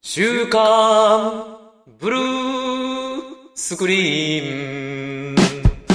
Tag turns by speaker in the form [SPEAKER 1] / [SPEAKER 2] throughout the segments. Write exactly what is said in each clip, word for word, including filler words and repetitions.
[SPEAKER 1] 週刊ブルースクリーン。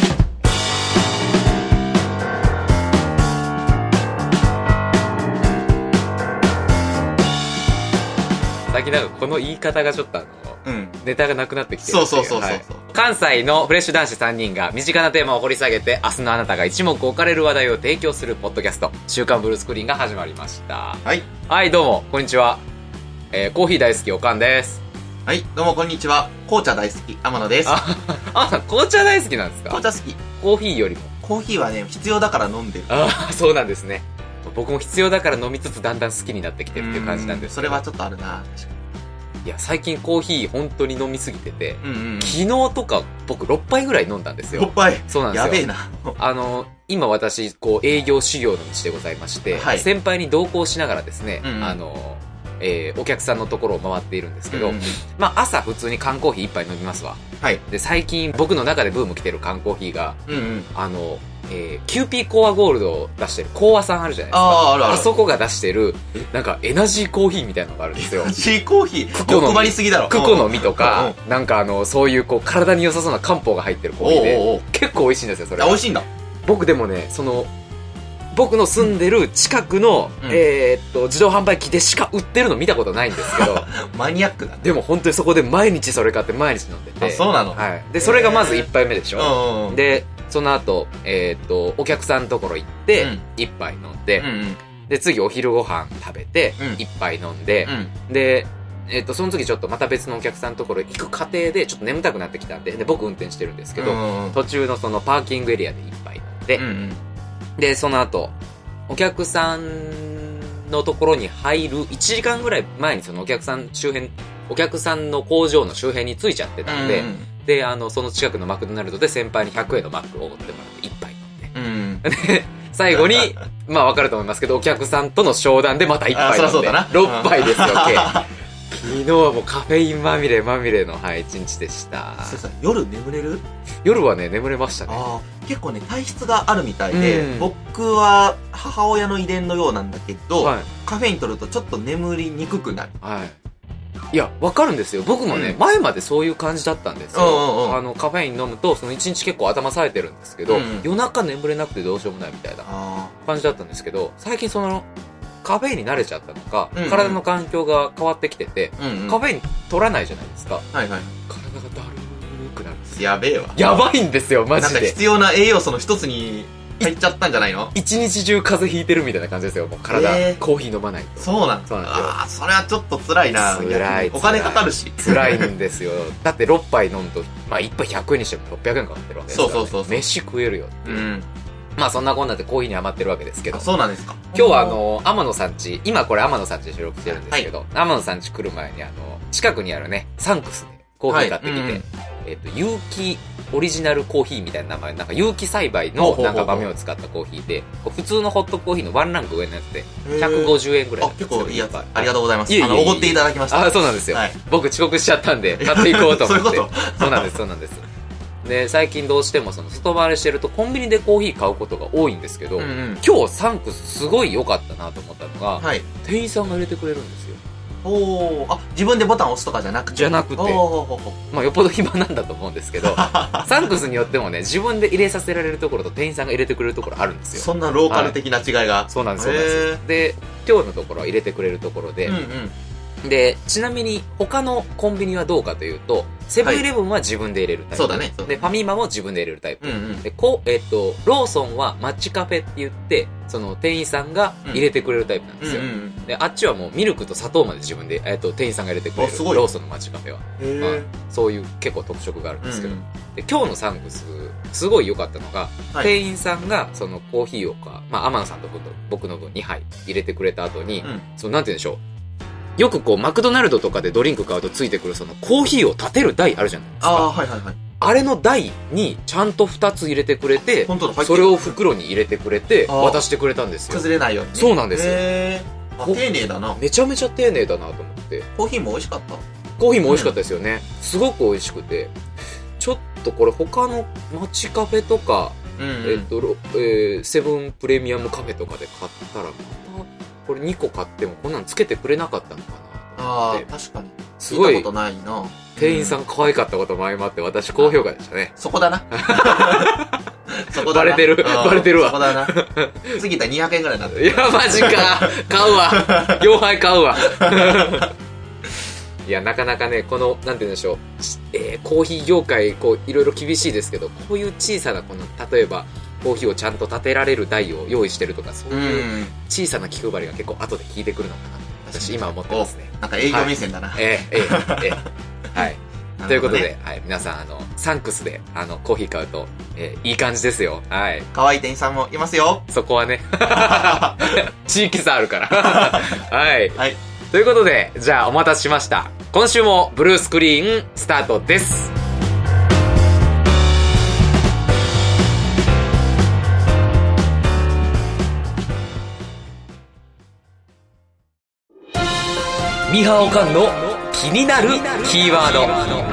[SPEAKER 1] 最近なんかこの言い方がちょっとあの、うん、ネタがなくなってきてる。
[SPEAKER 2] そうそうそうそう、はい、
[SPEAKER 1] 関西のフレッシュ男子さんにんが身近なテーマを掘り下げて、明日のあなたが一目置かれる話題を提供するポッドキャスト、週刊ブルースクリーンが始まりました。
[SPEAKER 2] はい。
[SPEAKER 1] はい、どうも、こんにちは。えー、コーヒー大好きおかんです。
[SPEAKER 2] はい、どうもこんにちは。紅茶大好き天野です。
[SPEAKER 1] あ、あ、紅茶大好きなんですか？
[SPEAKER 2] 紅茶好き。
[SPEAKER 1] コーヒーよりも。
[SPEAKER 2] コーヒーはね、必要だから飲んでる。
[SPEAKER 1] ああ、そうなんですね。僕も必要だから飲みつつだんだん好きになってきてるっていう感じなんですけど。
[SPEAKER 2] それはちょっとあるな、確かに。
[SPEAKER 1] いや、最近コーヒー本当に飲みすぎてて、
[SPEAKER 2] うんうんうん、
[SPEAKER 1] 昨日とか僕ろっぱいぐらい飲んだんですよ。
[SPEAKER 2] ろっぱい？
[SPEAKER 1] そうなんですよ。
[SPEAKER 2] やべえな。
[SPEAKER 1] あの、今私、こう営業修行の道でございまして、はい、先輩に同行しながらですね、うんうん、あの、えー、お客さんのところを回っているんですけど、うんうん、まあ朝普通に缶コーヒー一杯飲みますわ。
[SPEAKER 2] はい。
[SPEAKER 1] で、最近僕の中でブーム来てる缶コーヒーが、
[SPEAKER 2] うんうん、
[SPEAKER 1] あの、えー、キューピーコアゴールドを出してるコアさんあるじゃないですか。
[SPEAKER 2] ああ、あるある。
[SPEAKER 1] あそこが出してる、なんかエナジーコーヒーみたいなのがあるんですよ。
[SPEAKER 2] エナジーコーヒー？クコの欲張りすぎだろ。
[SPEAKER 1] クコの実とか、なんかあの、そういうこう体に良さそうな漢方が入ってるコーヒーで、
[SPEAKER 2] おうおうおう、
[SPEAKER 1] 結構美味しいんですよ、それ。
[SPEAKER 2] あ、美味しいんだ。
[SPEAKER 1] 僕でもね、その、僕の住んでる近くの、うん、えー、っと、自動販売機でしか売ってるの見たことないんですけど。
[SPEAKER 2] マニアックだね。
[SPEAKER 1] でも本当にそこで毎日それ買って毎日飲んでて。
[SPEAKER 2] あ、そうなの？
[SPEAKER 1] はい。で、それがまず一杯目でしょ。
[SPEAKER 2] うんうんうん、で、
[SPEAKER 1] その後、えー、っと、お客さんのところ行って、一杯飲んで、うんうん、で、次お昼ご飯食べて、一杯飲んで、うん、で、えっと、その次ちょっとまた別のお客さんのところ行く過程でちょっと眠たくなってきたんで、で、僕運転してるんですけど、うんうん、途中のそのパーキングエリアで一杯飲んで、うんうん、で、その後、お客さんのところに入るいちじかんぐらい前にそのお客さん周辺、お客さんの工場の周辺に着いちゃってたんで、うんうん、で、あの、その近くのマクドナルドで先輩にひゃくえんのマックをおごってもらって一杯飲んで、うん、で、最後に、まあわかると思いますけど、お客さんとの商談でまた一杯飲んで、ろっぱいですよ、計。昨日はもうカフェインまみれまみれの、はい、一日でした。
[SPEAKER 2] それさ、夜眠れる？
[SPEAKER 1] 夜はね、眠れましたね。
[SPEAKER 2] あ、結構ね、体質があるみたいで、うん、僕は母親の遺伝のようなんだけど、はい、カフェイン取るとちょっと眠りにくくなる。
[SPEAKER 1] はい。いや、わかるんですよ。僕もね、うん、前までそういう感じだったんですよ。うんうんうん、あの、カフェイン飲むと、その一日結構頭冴えてるんですけど、うん、夜中眠れなくてどうしようもないみたいな感じだったんですけど、最近その、カフェインに慣れちゃったのか、うんうん、体の環境が変わってきてて、うんうん、カフェイン取らないじゃないですか。
[SPEAKER 2] はいはい。
[SPEAKER 1] 体がだるーくなるんです。
[SPEAKER 2] やべえわ。
[SPEAKER 1] やばいんですよ、マジで。
[SPEAKER 2] なんか必要な栄養素の一つに入っちゃったんじゃないの？
[SPEAKER 1] 一日中風邪ひいてるみたいな感じですよ、もう体。えー、コーヒー飲まないと。
[SPEAKER 2] そうなん
[SPEAKER 1] そうなんですよ。
[SPEAKER 2] ああ、それはちょっと辛いな。
[SPEAKER 1] 辛い。
[SPEAKER 2] お金かかるし。
[SPEAKER 1] 辛いんですよ。だってろっぱい飲むと、まあいっぱいひゃくえんにしてもろっぴゃくえんかかってるわけですから、ね。
[SPEAKER 2] そうそうそうそう。
[SPEAKER 1] 飯食えるよっていう。うん、まあそんなこんなでコーヒーにハマってるわけですけど。
[SPEAKER 2] そうなんですか。
[SPEAKER 1] 今日はあの、天野さん家、今これ天野さん家で収録してるんですけど、はい、天野さん家来る前にあの、近くにあるね、サンクスでコーヒー買ってきて、はい、うんうん、えっと、有機オリジナルコーヒーみたいな名前、なんか有機栽培のなんか豆を使ったコーヒーで、普通のホットコーヒーのワンランク上のやつで、ひゃくごじゅうえんぐらいだったんですよ。
[SPEAKER 2] あ、結構いいやつ。ありがとうございます。いえいえいえ、あの、おごっていただきました。
[SPEAKER 1] あ、そうなんですよ。はい、僕遅刻しちゃったんで、買っていこうと思って。
[SPEAKER 2] そういうこと？
[SPEAKER 1] そうなんです、そうなんです。で、最近どうしてもその外回りしてるとコンビニでコーヒー買うことが多いんですけど、うんうん、今日サンクスすごい良かったなと思ったのが、はい、店員さんが入れてくれるんですよ。
[SPEAKER 2] おー、あ、自分でボタン押すとかじゃなくて
[SPEAKER 1] じゃなくて、まあよっぽど暇なんだと思うんですけど、サンクスによってもね、自分で入れさせられるところと店員さんが入れてくれるところあるんですよ。
[SPEAKER 2] そんなローカル的な違いが、はい、
[SPEAKER 1] そうなんです、そうなんです。で、今日のところは入れてくれるところで、うんうん、で、ちなみに他のコンビニはどうかというと、セブンイレブンは自分で入れるタイプ。
[SPEAKER 2] そうだね。
[SPEAKER 1] で、ファミマも自分で入れるタイプ。
[SPEAKER 2] うんうん、
[SPEAKER 1] で、こう、えっと、ローソンはマッチカフェって言って、その店員さんが入れてくれるタイプなんですよ。うんうんうん、で、あっちはもうミルクと砂糖まで自分で、えっと、店員さんが入れてくれる。ローソンのマッチカフェは。まあ、そういう結構特色があるんですけど。うんうん、で、今日のサンクス、すごい良かったのが、はい、店員さんがそのコーヒーをか、まあ、天野さんと僕の分にはい入れてくれた後に、うん、その、なんて言うんでしょう。よくこう、マクドナルドとかでドリンク買うとついてくるそのコーヒーを立てる台あるじゃないですか。
[SPEAKER 2] ああ、はいはいはい。
[SPEAKER 1] あれの台にちゃんとふたつ入れてくれて、それを袋に入れてくれて、渡してくれたんですよ。
[SPEAKER 2] 崩れないように、ね。
[SPEAKER 1] そうなんですよ。
[SPEAKER 2] へー。丁寧だな。
[SPEAKER 1] めちゃめちゃ丁寧だなと思って。
[SPEAKER 2] コーヒーも美味しかった？
[SPEAKER 1] コーヒーも美味しかったですよね。うん、すごく美味しくて。ちょっとこれ他の街カフェとか、うんうん、えっと、えー、セブンプレミアムカフェとかで買ったら、またこれにこ買ってもこんなのつけてくれなかったのかな。
[SPEAKER 2] ああ、確かに。すごい。聞いたことないな。
[SPEAKER 1] 店員さん可愛かったことも相まって、私高評価でしたね。
[SPEAKER 2] そこだな。そこだな。
[SPEAKER 1] バレてる。バレてるわ。
[SPEAKER 2] そこだな。次いったらにひゃくえんぐらいになってる。
[SPEAKER 1] いや、マジか。買うわ。よんはい買うわ。いや、なかなかね、この、なんて言うんでしょう。えー、コーヒー業界、こう、いろいろ厳しいですけど、こういう小さな、この、例えば、コーヒーをちゃんと立てられる台を用意してるとか、そういう小さな気配りが結構後で効いてくるのかな。私今思ってますね。
[SPEAKER 2] なんか営業目線だな。
[SPEAKER 1] はい、えー、えー、えー、はい。ということで、はい、皆さん、あの、サンクスで、あの、コーヒー買うと、えー、いい感じですよ。はい。
[SPEAKER 2] 可愛い店員さんもいますよ。
[SPEAKER 1] そこはね。地域差あるから。はい。
[SPEAKER 2] はい。
[SPEAKER 1] ということで、じゃあお待たせしました。今週もブルースクリーンスタートです。ミハオカンの気になるキーワード。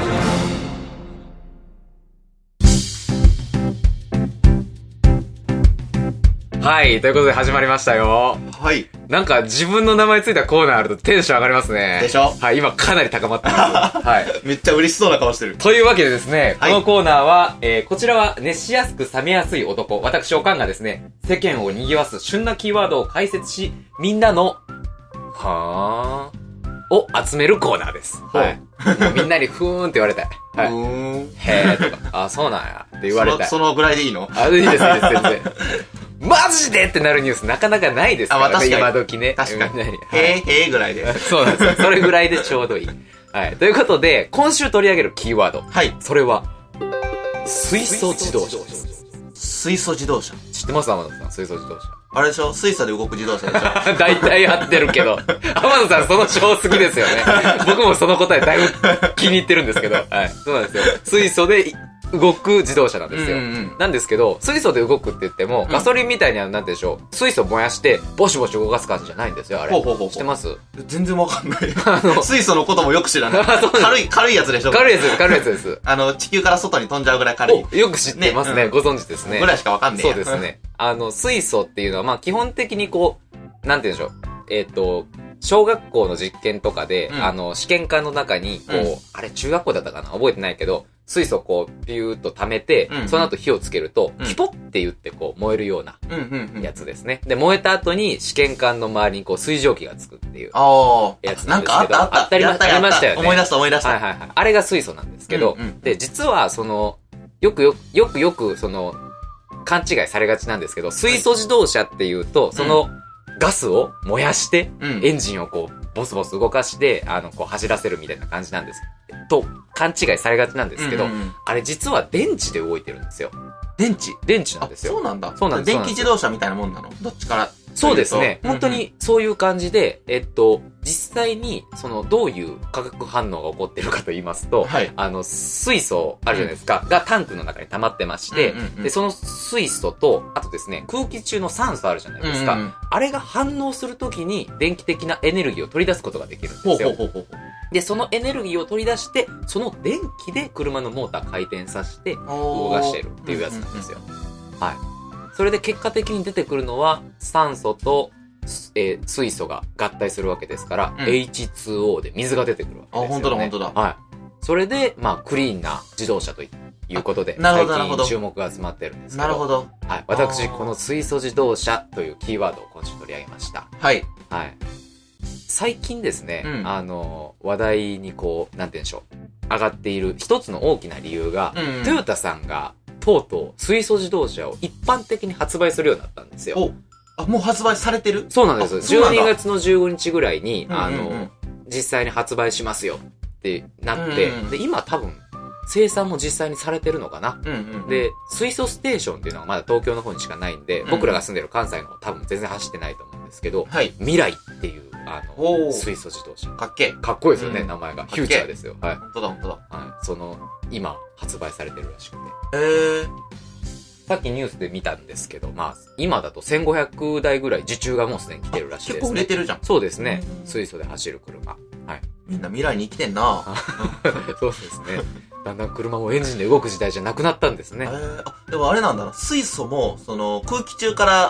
[SPEAKER 1] はい、ということで始まりましたよ。
[SPEAKER 2] はい。
[SPEAKER 1] なんか自分の名前ついたコーナーあるとテンション上がりますね。
[SPEAKER 2] でしょ？
[SPEAKER 1] はい、今かなり高まってます。はい。
[SPEAKER 2] めっちゃ嬉しそうな顔してる。
[SPEAKER 1] というわけでですね、はい、このコーナーは、えー、こちらは熱しやすく冷めやすい男、私おかんがですね、世間を賑わす旬なキーワードを解説し、みんなの、はーを集めるコーナーです。はい。みんなにふーんって言われたい。はい。へーとか、あ、そうなんやって言われたい。
[SPEAKER 2] その、そのぐらいでいいの？
[SPEAKER 1] あ、いいです、いいです、全然。マジでってなるニュースなかなかないですからね。あ、まあ、確かに今時ね。
[SPEAKER 2] 確かに。へーへーぐらいで。
[SPEAKER 1] そうなんですよ。それぐらいでちょうどいい。はい。ということで、今週取り上げるキーワード。
[SPEAKER 2] はい。
[SPEAKER 1] それは、水素自動車です。
[SPEAKER 2] 水素自動車。
[SPEAKER 1] 知ってます天野さん、水素自動車。
[SPEAKER 2] あれでしょ？水素で動く自動車でしょ？
[SPEAKER 1] 大体合ってるけど。天野さんその章好きですよね。僕もその答えだいぶ気に入ってるんですけど。はい。そうなんですよ。水素で動く自動車なんですよ。うんうん、なんですけど、水素で動くって言っても、うん、ガソリンみたいにはなんてでしょう、水素燃やして、ボシボシ動かす感じじゃないんですよ、あれ。
[SPEAKER 2] ほうほうほうほう。
[SPEAKER 1] 知ってます？
[SPEAKER 2] 全然わかんない。あの、水素のこともよく知らない。軽い、軽いやつでしょ？
[SPEAKER 1] 軽いやつです、軽いやつです。
[SPEAKER 2] あの、地球から外に飛んじゃうぐらい軽い。
[SPEAKER 1] よく知ってますね。ね、うん、ご存知ですね。
[SPEAKER 2] ぐらいしかわかんねえ。
[SPEAKER 1] そうですね。あの、水素っていうのは、まあ、基本的にこう、なんて言うんでしょう。えっと、小学校の実験とかで、うん、あの、試験管の中に、こう、うん、あれ中学校だったかな覚えてないけど、水素をこう、ピューっと溜めて、うん、その後火をつけると、うん、キポって言ってこう、燃えるような、やつですね。で、燃えた後に試験管の周りにこう、水蒸気がつくっていう、やつなんですけど。なんかあったあった。
[SPEAKER 2] あったりま
[SPEAKER 1] したよね。
[SPEAKER 2] 思い出した思い出した。
[SPEAKER 1] はいはいはい。あれが水素なんですけど、うんうん、で、実はその、よくよく、よくよく、その、勘違いされがちなんですけど、水素自動車っていうと、その、ガスを燃やして、エンジンをこう、ボスボス動かして、あの、こう走らせるみたいな感じなんです。と、勘違いされがちなんですけど、うんうんうん、あれ実は電池で動いてるんですよ。
[SPEAKER 2] 電池
[SPEAKER 1] 電池なんですよ。
[SPEAKER 2] そうなんだ。
[SPEAKER 1] そうなんです。
[SPEAKER 2] 電気自動車みたいなもんなの？どっちから
[SPEAKER 1] そうですね。本当にそういう感じで、えっと、実際に、その、どういう化学反応が起こっているかと言いますと、はい、あの、水素あるじゃないですか、うん、がタンクの中に溜まってまして、うんうんうん、で、その水素と、あとですね、空気中の酸素あるじゃないですか。うんうん、あれが反応するときに、電気的なエネルギーを取り出すことができるんですよ。ほうほうほうほう。で、そのエネルギーを取り出して、その電気で車のモーター回転させて、動かしているっていうやつなんですよ。うんうんうん、はい。それで結果的に出てくるのは、酸素と、えー、水素が合体するわけですから、うん、エイチツーオー で水が出てくるわけですよね。
[SPEAKER 2] あ、本当だ本当だ。
[SPEAKER 1] はい。それで、まあ、クリーンな自動車ということで、最近注目が集まってるんですけど。
[SPEAKER 2] なるほど。
[SPEAKER 1] はい。私、この水素自動車というキーワードを今週取り上げました。
[SPEAKER 2] はい。
[SPEAKER 1] はい。最近ですね、うん、あの、話題にこう、なんて言うんでしょう、上がっている一つの大きな理由が、うんうん、トヨタさんが、とうとう水素自動車を一般的に発売するようになったんですよ。
[SPEAKER 2] あ、もう発売されてる？
[SPEAKER 1] そうなんです。じゅうにがつのじゅうごにちぐらいに、あの、うんうんうん、実際に発売しますよってなって、うんうん、で、今多分、生産も実際にされてるのかな、うんうんうん、で、水素ステーションっていうのがまだ東京の方にしかないんで、うんうん、僕らが住んでる関西の方多分全然走ってないと思うんですけど、はい、未来っていう、あの、水素自動車。
[SPEAKER 2] かっけえ。
[SPEAKER 1] かっこいいですよね、うん、名前が。フューチャーですよ。はい。
[SPEAKER 2] 本当だ本当だ。
[SPEAKER 1] はい。その、今、発売されてるらしくて。
[SPEAKER 2] へー。
[SPEAKER 1] さっきニュースで見たんですけど、まあ、今だとせんごひゃくだいぐらい受注がもうすでに来てるらしいですね。
[SPEAKER 2] 結構売れてるじゃん。
[SPEAKER 1] そうですね。水素で走る車。はい。
[SPEAKER 2] みんな未来に生きてんな
[SPEAKER 1] そうですね。だんだん車もエンジンで動く時代じゃなくなったんですね。
[SPEAKER 2] えー、あ、でもあれなんだな。水素も、その、空気中から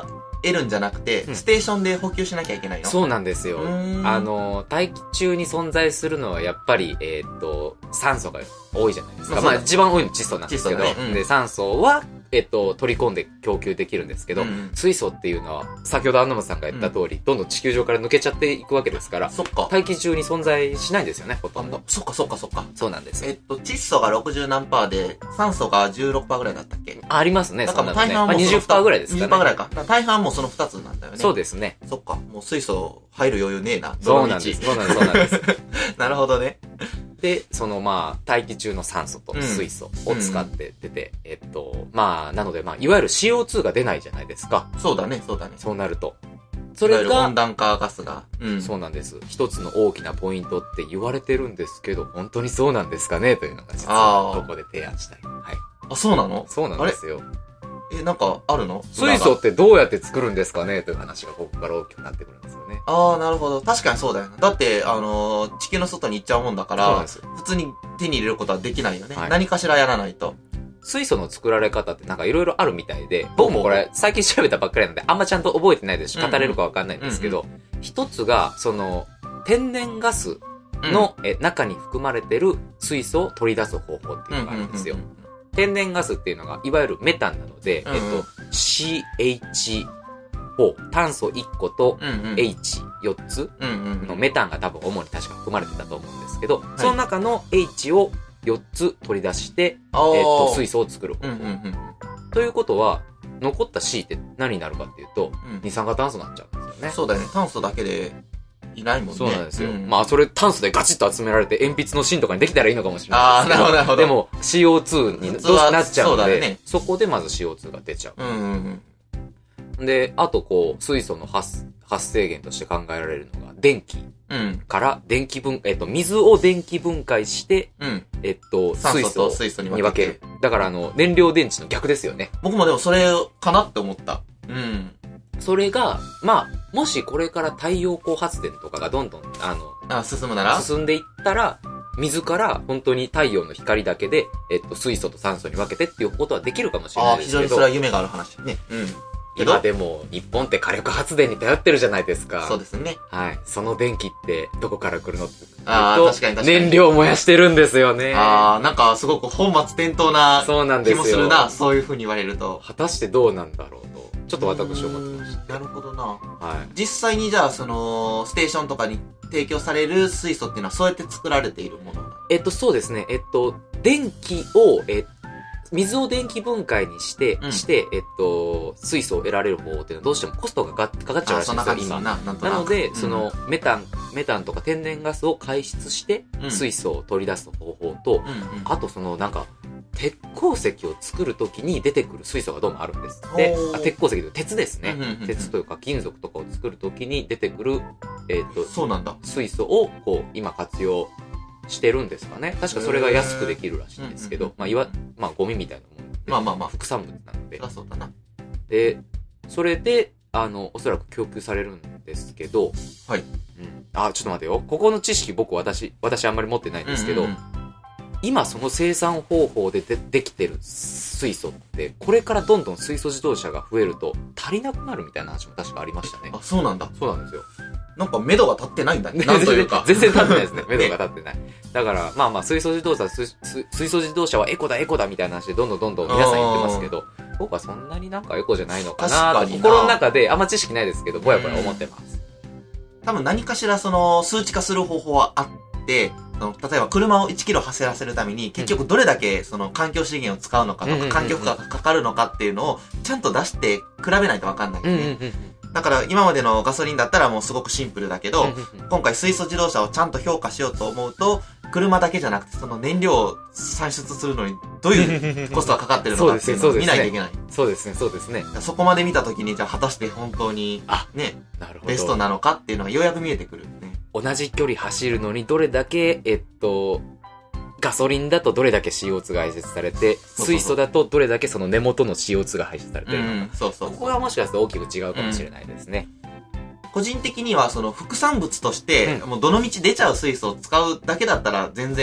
[SPEAKER 2] 得るんじゃなくて、うん、ステーションで補給しなきゃいけないの？
[SPEAKER 1] そうなんですよ。あの、大気中に存在するのはやっぱり、えー、っと、酸素が多いじゃないですか。まあ、一番多いの窒素なんですけど、ねうん、で、酸素は、えっと、取り込んで供給できるんですけど、うん、水素っていうのは、先ほど安野さんが言った通り、うん、どんどん地球上から抜けちゃっていくわけですから、
[SPEAKER 2] そっか。
[SPEAKER 1] 大気中に存在しないんですよね、ほとんど。
[SPEAKER 2] そっかそっかそっか。
[SPEAKER 1] そうなんです。
[SPEAKER 2] えっと、窒素がろくじゅうなんパーで、酸素がじゅうろくパーぐらいだったっけ？
[SPEAKER 1] あ、ありますね、
[SPEAKER 2] だから大半はもう、
[SPEAKER 1] まあ、にじゅっパーぐらいですかね。
[SPEAKER 2] にじゅっパーぐらいか。大半はもうそのふたつなんだよね。
[SPEAKER 1] そうですね。
[SPEAKER 2] そっか。もう水素入る余裕ねえな。
[SPEAKER 1] そうなんです。そうなんです、そうなんです。
[SPEAKER 2] なるほどね。
[SPEAKER 1] で、そのまあ、大気中の酸素と水素を使って出て、うん、えっと、まあ、なのでまあ、いわゆる シーオーツー が出ないじゃないですか。
[SPEAKER 2] そうだね、そうだね。
[SPEAKER 1] そうなると。それが、
[SPEAKER 2] 温暖化ガスが、
[SPEAKER 1] うん。そうなんです。一つの大きなポイントって言われてるんですけど、本当にそうなんですかねというのが実は、ここで提案したい。はい。
[SPEAKER 2] あ、そうなの？
[SPEAKER 1] そうなんですよ。
[SPEAKER 2] え、なんかあるの？
[SPEAKER 1] 水素ってどうやって作るんですかねという話がここから大きくなってくるんですよね。
[SPEAKER 2] ああ、なるほど。確かにそうだよね。だって、あのー、地球の外に行っちゃうもんだから、普通に手に入れることはできないよね。はい、何かしらやらないと。
[SPEAKER 1] 水素の作られ方ってなんかいろいろあるみたいで、僕もこれ最近調べたばっかりなんで、あんまちゃんと覚えてないですし、語れるかわかんないんですけど、一、うんうん、つが、その、天然ガスの、うん、え中に含まれてる水素を取り出す方法っていうのがあるんですよ。天然ガスっていうのが、いわゆるメタンなので、うんうん、えっと、シーエイチフォー、炭素いっこと
[SPEAKER 2] うんうん、
[SPEAKER 1] Hよっつのメタンが多分主に確か含まれてたと思うんですけど、はい、その中の H をよっつ取り出して、えっと、水素を作る方法、うんうんうん。ということは、残った C って何になるかっていうと、うん、二酸化炭素になっちゃうんですよね。
[SPEAKER 2] そうだよね。炭素だけでいないもんね。
[SPEAKER 1] そうなんですよ。うん、まあ、それ炭素でガチッと集められて鉛筆の芯とかにできたらいいのかもしれないですけど。ああ、なるほど、なるほど。でも シーオーツー にどうなっちゃうので、ね、そこでまず シーオーツー が出ちゃう。
[SPEAKER 2] うんうん
[SPEAKER 1] うん、で、あとこう、水素の発、発生源として考えられるのが、電気から電気分、えっと、水を電気分解して、
[SPEAKER 2] うん、
[SPEAKER 1] えっと、
[SPEAKER 2] 水素水素に
[SPEAKER 1] 分ける。だからあの、燃料電池の逆ですよね。
[SPEAKER 2] 僕もでもそれかなって思った。うん。
[SPEAKER 1] それが、まあ、もしこれから太陽光発電とかがどんどん、あの、
[SPEAKER 2] あ、進むなら
[SPEAKER 1] 進んでいったら、水から本当に太陽の光だけで、えっと、水素と酸素に分けてっていうことはできるかもしれないですけど。
[SPEAKER 2] あ、非常にそれは夢がある話ね。うん。
[SPEAKER 1] 今でも日本って火力発電に頼ってるじゃないですか。
[SPEAKER 2] そうですね。
[SPEAKER 1] はい。その電気ってどこから来るのって。
[SPEAKER 2] ああ、確かに確かに。
[SPEAKER 1] 燃料を燃やしてるんですよね。
[SPEAKER 2] ああ、なんかすごく本末転倒な気もするな。そういう風に言われると。
[SPEAKER 1] 果たしてどうなんだろうと。ちょっと私思ってました。
[SPEAKER 2] なるほどな。
[SPEAKER 1] はい。
[SPEAKER 2] 実際にじゃあ、その、ステーションとかに提供される水素っていうのはそうやって作られているものなの？
[SPEAKER 1] えっと、そうですね。えっと、電気を、えっと、水を電気分解にして、うん、して、えっと、水素を得られる方法っていうのはどうしてもコストがかかっちゃうらしいんですよ、今。
[SPEAKER 2] な, な,
[SPEAKER 1] なので、うん、その、メタン、メタンとか天然ガスを排出して、水素を取り出す方法と、うんうん、あとその、なんか、鉄鉱石を作るときに出てくる水素がどうもあるんですって。あ、鉄鉱石と鉄ですね、うんうんうん。鉄というか金属とかを作るときに出てくる、えっと、
[SPEAKER 2] そうなんだ。
[SPEAKER 1] 水素を、こう、今活用してるんですかね。確かそれが安くできるらしいんですけど、まあ、いわ、まあ、ゴミみたいなもので。
[SPEAKER 2] まあまあまあ。
[SPEAKER 1] 副産物なので。
[SPEAKER 2] あ、そうだな。
[SPEAKER 1] で、それで、あの、おそらく供給されるんですけど、
[SPEAKER 2] はい。うん。
[SPEAKER 1] あ、ちょっと待てよ。ここの知識僕、私、私あんまり持ってないんですけど、うんうんうん、今その生産方法で で, できてる水素って、これからどんどん水素自動車が増えると足りなくなるみたいな話も確かありましたね。
[SPEAKER 2] あ、そうなんだ。
[SPEAKER 1] そうなんですよ。
[SPEAKER 2] なんか、目処が立ってないんだね。なんというか。
[SPEAKER 1] 全然立ってないですね。目処が立ってない。だから、まあまあ、水素自動車、水素自動車はエコだエコだみたいな話でどんどんどんどん皆さん言ってますけど、僕はそんなになんかエコじゃないのかなと、心の中で、あんま知識ないですけど、ぼやぼや思ってます。
[SPEAKER 2] 多分何かしらその、数値化する方法はあって、例えば車をいちキロ走らせるために、結局どれだけその環境資源を使うのかとか、環境負荷がかかるのかっていうのを、ちゃんと出して比べないとわかんないよね。だから今までのガソリンだったらもうすごくシンプルだけど、今回水素自動車をちゃんと評価しようと思うと、車だけじゃなくてその燃料を産出するのにどういうコストがかかってるのかっていうのを見ないといけない。
[SPEAKER 1] そうですね、そうですね。
[SPEAKER 2] そこまで見たときに、じゃあ果たして本当に、ね、
[SPEAKER 1] なるほど、
[SPEAKER 2] ベストなのかっていうのがようやく見えてくる、ね。
[SPEAKER 1] 同じ距離走るのにどれだけ、えっと、ガソリンだとどれだけ シーオーツー が排出されて、水素だとどれだけその根元の シーオーツー が排出されてるのか、うん、
[SPEAKER 2] そうそう。
[SPEAKER 1] ここがもしかすると大きく違うかもしれないですね。
[SPEAKER 2] うん、個人的にはその副産物として、うん、もうどの道出ちゃう水素を使うだけだったら全然い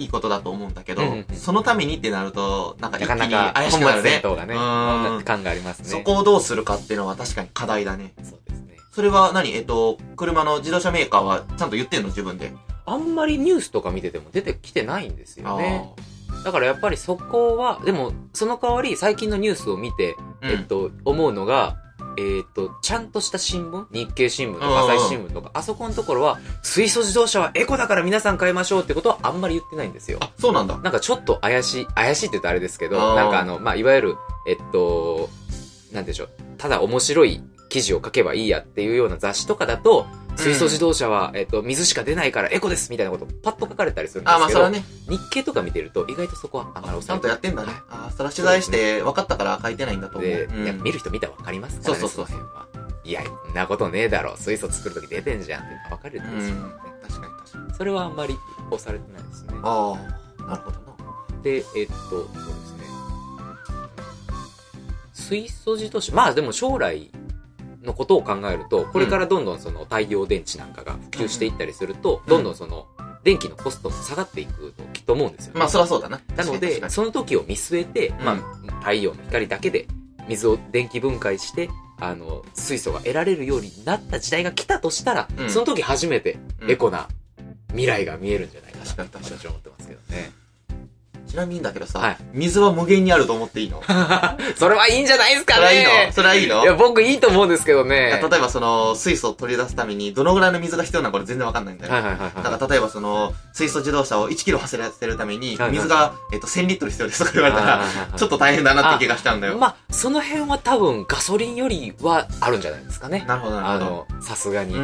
[SPEAKER 2] いいことだと思うんだけど、
[SPEAKER 1] うんうん、
[SPEAKER 2] そのためにってなると、なんか一気に
[SPEAKER 1] なかなか
[SPEAKER 2] 怪しくなるね。
[SPEAKER 1] 本末転倒がね、うん、感がありますね。
[SPEAKER 2] そこをどうするかっていうのは確かに課題だね。
[SPEAKER 1] そうですね。
[SPEAKER 2] それは何えっと、車の自動車メーカーはちゃんと言ってんの自分で。
[SPEAKER 1] あんまりニュースとか見てても出てきてないんですよね。だからやっぱりそこは、でも、その代わり最近のニュースを見て、うん、えっと、思うのが、えっと、ちゃんとした新聞、日経新聞とか朝日新聞とか、あそこのところは、水素自動車はエコだから皆さん買いましょうってことはあんまり言ってないんですよ。
[SPEAKER 2] あ、そうなんだ。
[SPEAKER 1] なんかちょっと怪しい、怪しいって言うとあれですけど、なんかあの、まあ、いわゆる、えっと、なんでしょう、ただ面白い記事を書けばいいやっていうような雑誌とかだと、水素自動車は、えっと、水しか出ないからエコですみたいなことパッと書かれたりするんですけど、あ、まあそれはね、日経とか見てると意外とそこはあんまり
[SPEAKER 2] ちゃんとやってんだね。ああ、それは取材して分かったから書いてないんだと思う。
[SPEAKER 1] で、うん、いや見る人見たら分かりますからね。そうそうそう。いや、んなことねえだろ。水素作るとき出てんじゃんって分かるんですよ、ね。うん、
[SPEAKER 2] 確かに確かに。
[SPEAKER 1] それはあんまり押されてないですね。
[SPEAKER 2] ああ、なるほどな。
[SPEAKER 1] で、えっと、そうですね。水素自動車、まあでも将来、のことを考えると、これからどんどんその太陽電池なんかが普及していったりすると、うん、どんどんその電気のコストも下がっていくときっと思うんですよね。
[SPEAKER 2] まあそりゃそうだな。
[SPEAKER 1] なので、その時を見据えて、うん、まあ太陽の光だけで水を電気分解して、あの、水素が得られるようになった時代が来たとしたら、うん、その時初めてエコな未来が見えるんじゃないかなと、私は思ってますけどね。
[SPEAKER 2] ちなみにだけどさ、はい、水は無限にあると思っていいの？
[SPEAKER 1] それはいいんじゃないですかね。
[SPEAKER 2] それはいいの？それはいいの？
[SPEAKER 1] いや、僕いいと思うんですけどね。
[SPEAKER 2] 例えばその、水素を取り出すために、どのぐらいの水が必要なのかこれ全然わかんないんだよ。
[SPEAKER 1] はいはいはい、はい。
[SPEAKER 2] だから例えばその、水素自動車をいちキロ走らせるために、水が、はいはい、えっと、せんリットル必要ですとか言われたら、ちょっと大変だなって気がしちゃうんだよ。
[SPEAKER 1] まあ、その辺は多分ガソリンよりはあるんじゃないですかね。
[SPEAKER 2] なるほどなるほど。
[SPEAKER 1] あの、さすがに。うんうん。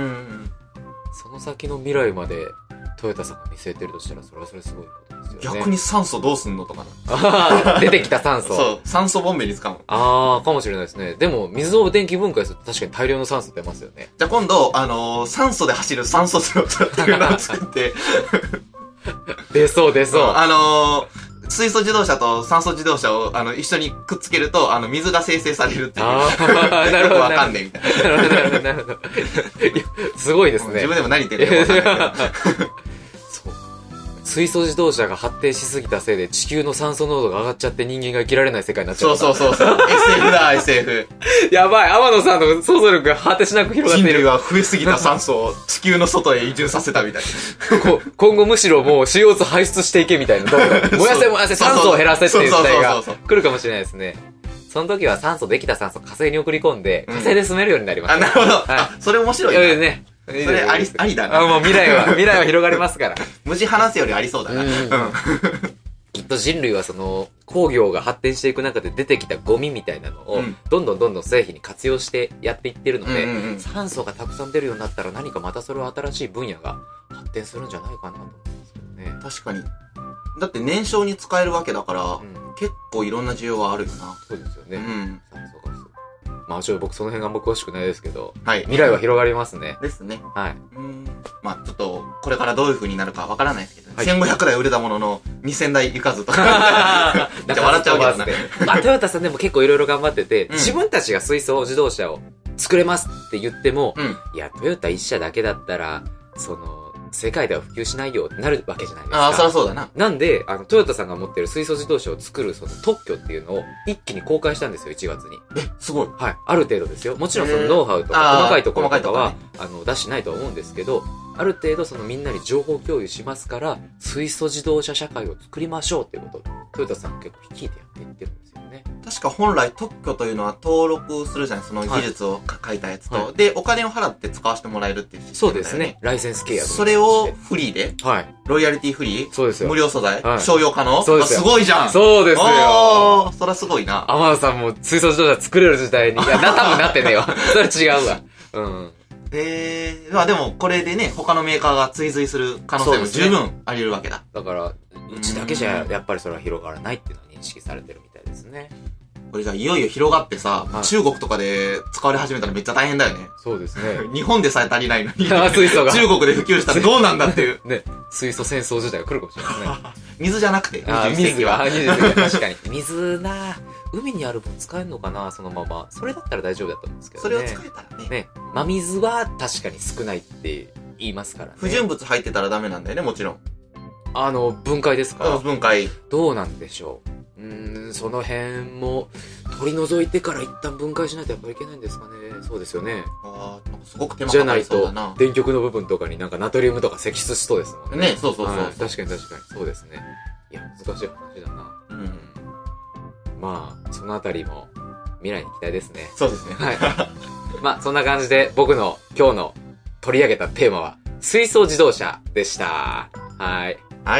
[SPEAKER 1] その先の未来まで、トヨタさんが見据えてるとしたら、それはそれすごいことですよね。
[SPEAKER 2] 逆に酸素どうすんのとか
[SPEAKER 1] な。出てきた酸素。
[SPEAKER 2] そう、酸素ボンベに使うの。
[SPEAKER 1] ああ、かもしれないですね。でも、水を電気分解すると確かに大量の酸素出ますよね。
[SPEAKER 2] じゃあ今度、あのー、酸素で走る酸素スロットっていうのを作って。
[SPEAKER 1] 出そう出そう。
[SPEAKER 2] あのー、水素自動車と酸素自動車を、あの、一緒にくっつけると、あの、水が生成されるっていう。ああ、なるほど。よくわかんねえみたいな。なるほど、なるほど、なるほど。
[SPEAKER 1] すごいですね。
[SPEAKER 2] 自分でも何言ってんのかわかんないけど。
[SPEAKER 1] 水素自動車が発展しすぎたせいで地球の酸素濃度が上がっちゃって人間が生きられない世界になっちゃった。
[SPEAKER 2] そうそうそうそう。エスエフ だ、エスエフ。
[SPEAKER 1] やばい、天野さんの想像力が果てしなく広がっている。
[SPEAKER 2] 人類は増えすぎた酸素を地球の外へ移住させたみたい
[SPEAKER 1] な。今後むしろもう シーオーツー 排出していけみたいな。どんどん燃やせ燃やせ酸素を減らせっていう時代が来るかもしれないですね。その時は酸素、できた酸素火星に送り込んで、火星で住めるようになります、
[SPEAKER 2] うん。あ、なるほど。はい、あ、それ面白いね。
[SPEAKER 1] ね。
[SPEAKER 2] それあり、ありだね。
[SPEAKER 1] あ、もう未来は、未来は広がりますから。
[SPEAKER 2] 無事話すよりありそうだな。うん。
[SPEAKER 1] きっと人類はその、工業が発展していく中で出てきたゴミみたいなのを、どんどんどんどん製品に活用してやっていってるので、うんうんうん、酸素がたくさん出るようになったら何かまたそれは新しい分野が発展するんじゃないかなと思うんですけどね。
[SPEAKER 2] 確かに。だって燃焼に使えるわけだから、うん、結構いろんな需要はあるよな。
[SPEAKER 1] そうですよね。うん。酸素ガス。まあちょっと僕その辺があんま詳しくないですけど、
[SPEAKER 2] はい。
[SPEAKER 1] 未来は広がりますね。
[SPEAKER 2] ですね。
[SPEAKER 1] はい。
[SPEAKER 2] うん。まあちょっと、これからどういう風になるかわからないですけど、はい、せんごひゃくだい売れたもののにせんだいいかずとか。めっちゃ笑っちゃうけどな。
[SPEAKER 1] まあトヨタさんでも結構いろいろ頑張ってて、うん、自分たちが水素自動車を作れますって言っても、うん、いや、トヨタ一社だけだったら、その、世界では普及しないよってなるわけじゃないですか。
[SPEAKER 2] ああ、そりゃそうだな。
[SPEAKER 1] なんで、あの、トヨタさんが持ってる水素自動車を作るその特許っていうのを一気に公開したんですよ、いちがつに。
[SPEAKER 2] え、すごい。
[SPEAKER 1] はい。ある程度ですよ。もちろんそのノウハウとか細かいところとかは、ね、あの、出してないとは思うんですけど、ある程度そのみんなに情報共有しますから、水素自動車社会を作りましょうっていうことを、トヨタさん結構率いてやっていってるんですよね。
[SPEAKER 2] 確か本来特許というのは登録するじゃない、その技術を書いたやつと、はい、で、お金を払って使わせてもらえるっていうシステムだよね。
[SPEAKER 1] そうですね。ライセンス契約。
[SPEAKER 2] それをフリーで、
[SPEAKER 1] はい。
[SPEAKER 2] ロイヤリティフリー、
[SPEAKER 1] そうですよ。
[SPEAKER 2] 無料素材、
[SPEAKER 1] はい、
[SPEAKER 2] 商用可能、
[SPEAKER 1] そうですよ。
[SPEAKER 2] すごいじゃん。
[SPEAKER 1] そうですよ。
[SPEAKER 2] ああ、そりゃすごいな。
[SPEAKER 1] 天野さんも水素自動車作れる時代に、いや、な、多分なってねえわ。それ違うわ。うん。
[SPEAKER 2] ええー、まあでもこれでね、他のメーカーが追随する可能性も十分あり得るわけだ。
[SPEAKER 1] だから、うちだけじゃやっぱりそれは広がらないっていうのは認識されてるみたいですね。
[SPEAKER 2] これじゃあいよいよ広がってさ、はい、中国とかで使われ始めたらめっちゃ大変だよね。
[SPEAKER 1] そうですね。
[SPEAKER 2] 日本でさえ足りないのに。
[SPEAKER 1] 水素が。
[SPEAKER 2] 中国で普及したらどうなんだっていう。
[SPEAKER 1] ね。水素戦争時代が来るかもしれないですね。
[SPEAKER 2] 水じゃなくて。
[SPEAKER 1] あ、水は。にじゅういっ世紀は確かに。水なぁ。海にある分使えるのかなそのまま。それだったら大丈夫だと思うんですけどね。
[SPEAKER 2] それを使えたらね。
[SPEAKER 1] ね。真水は確かに少ないって言いますからね。
[SPEAKER 2] 不純物入ってたらダメなんだよね、もちろん。
[SPEAKER 1] あの、分解ですか？
[SPEAKER 2] 分解。
[SPEAKER 1] どうなんでしょう。うーん、その辺も取り除いてから一旦分解しないとやっぱりいけないんですかね。そうですよね。
[SPEAKER 2] ああ、すごく手間かかりそうだな。
[SPEAKER 1] じゃないと、電極の部分とかになんかナトリウムとか析出しそうですもんね。
[SPEAKER 2] ね、そうそうそうそう、はい。
[SPEAKER 1] 確かに確かに。そうですね。いや、難しい話だな。うん。まあ、そのあたりも未来に期待ですね。
[SPEAKER 2] そうですね。はい。
[SPEAKER 1] まあ、そんな感じで僕の今日の取り上げたテーマは水素自動車でした。はい。
[SPEAKER 2] はい。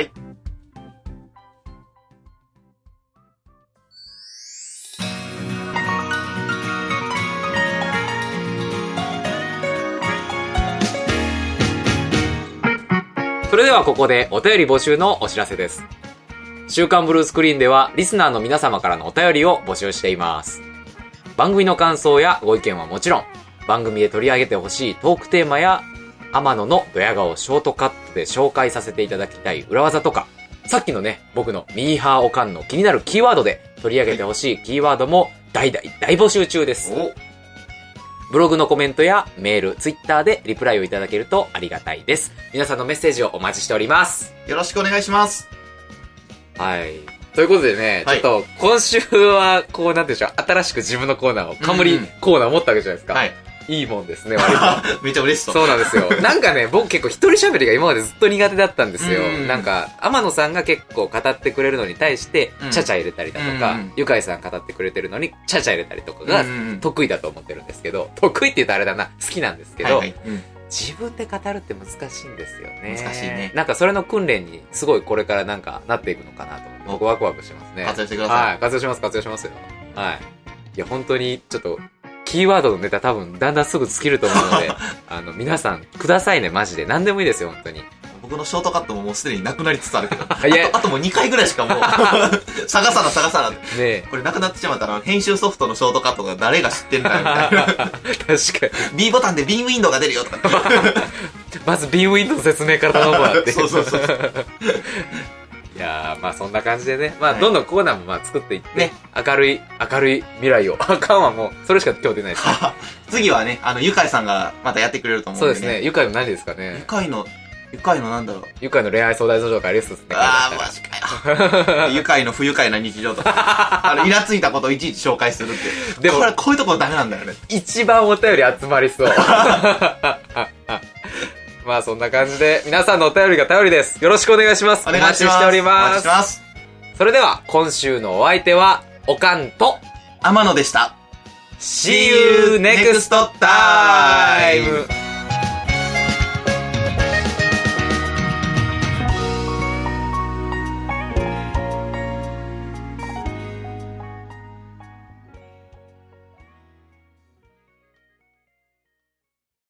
[SPEAKER 1] それではここでお便り募集のお知らせです。週刊ブルースクリーンではリスナーの皆様からのお便りを募集しています。番組の感想やご意見はもちろん、番組で取り上げてほしいトークテーマや天野のドヤ顔ショートカットで紹介させていただきたい裏技とか、さっきのね、僕のミーハーおかんの気になるキーワードで取り上げてほしいキーワードも大々大募集中です。ブログのコメントやメール、ツイッターでリプライをいただけるとありがたいです。皆さんのメッセージをお待ちしております。
[SPEAKER 2] よろしくお願いします。
[SPEAKER 1] はい。ということでね、はい、ちょっと今週はこうなんていうんでしょう、新しく自分のコーナーを、冠コーナーを持ったわけじゃないですか。はい。いいもんですね、割
[SPEAKER 2] と。めっちゃ嬉しそう。
[SPEAKER 1] そうなんですよ。なんかね、僕結構一人喋りが今までずっと苦手だったんですよ。なんか、天野さんが結構語ってくれるのに対して、ちゃちゃ入れたりだとか、ゆかいさん語ってくれてるのに、ちゃちゃ入れたりとかが得意だと思ってるんですけど、得意って言うとあれだな、好きなんですけど、はいはいうん、自分で語るって難しいんですよね。
[SPEAKER 2] 難しいね。
[SPEAKER 1] なんかそれの訓練にすごいこれからなんかなっていくのかなと思って、僕ワクワクしますね。
[SPEAKER 2] 活用してください。
[SPEAKER 1] はい、活用します、活用しますよ。はい。いや、本当にちょっと、キーワードのネタ多分だんだんすぐ尽きると思うので、あの、皆さんくださいね、マジで。何でもいいですよ、本当に。
[SPEAKER 2] 僕のショートカットももうすでになくなりつつあるけど。いやあと、あともうにかいぐらいしかもう、探さな探さな。ねえ。これなくなってしまったら、編集ソフトのショートカットが誰が知ってんだよ、みたいな。確かに。B ボタンで B ウィンドウが出るよ、とか。
[SPEAKER 1] まず B ウィンドウの説明から頼むわって。
[SPEAKER 2] そうそうそう。
[SPEAKER 1] いやー、まあそんな感じでね。まあどんどんコーナーもまあ作っていって、ね、明るい、明るい未来を。あかんはもう、それしか今日出ないです、ね。
[SPEAKER 2] 次はね、あの、ゆかいさんがまたやってくれると思うんで、ね。
[SPEAKER 1] そうですね。ゆかいの何ですかね。
[SPEAKER 2] ゆかいの、ゆかいのなんだろう。
[SPEAKER 1] ゆかいの恋愛相談所とかリストですね。
[SPEAKER 2] あー、マジかよ。ゆかいの不愉快な日常とか。あの、イラついたことをいちいち紹介するって。でも、これ、こういうところダメなんだよね。
[SPEAKER 1] 一番お便り集まりそう。まあそんな感じで、皆さんのお便りが頼りです。よろしくお願いします。
[SPEAKER 2] お願いします。
[SPEAKER 1] お待ちしております。
[SPEAKER 2] お願いします。
[SPEAKER 1] それでは、今週のお相手は、おかんと、
[SPEAKER 2] 天野でした。
[SPEAKER 1] See you next time!